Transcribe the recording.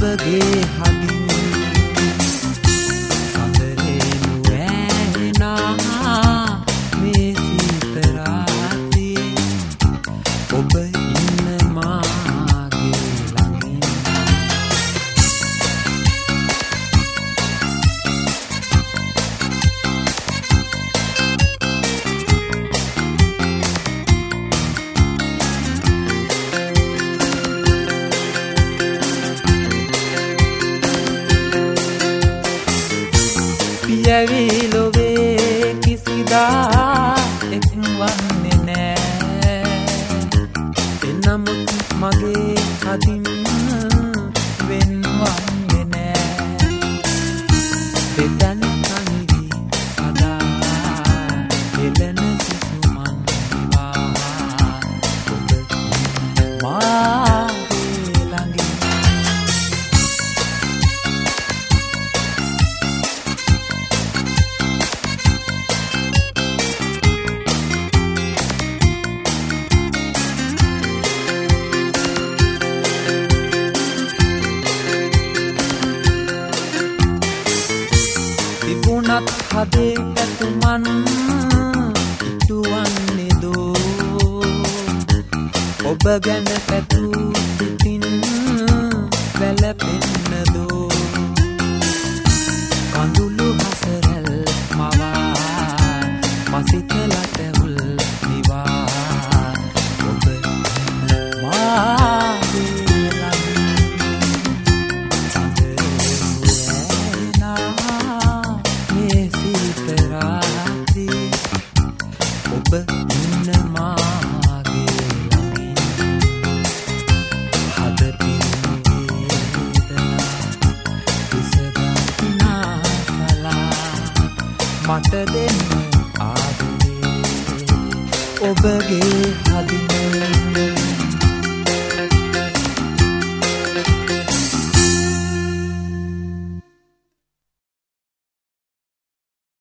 ඔබගේ හදින් සඳරේනු ඇහෙනා මේ සීත රාත්‍රියේ ඔබ ඉන්න මාගේ ළඟින් පියවිලොවේ කිසිදා එක්වන්නේ නෑ එනමුත් මගේ හදින් වෙන්වන්නේ නෑ දෙතන කනිවි සදා එලෙන සිසුමන්වා ඔබ මාගේ ළඟින් තිබුණත් හදේ පැතුමන් ඉටුවන්නේ දෝ ඔබ ගැන පැtuu සිතින් වැළපෙන්න දෝ කඳුළු හසරැල් මවා මසිතලට උල් නිවා ඔබ මාගේ ඔබ ඉන්න මාගේ ළඟින් හද පිරි වේදනා විසදනා සලා මට දෙන්න ආදරේ ඔබගේ හදින්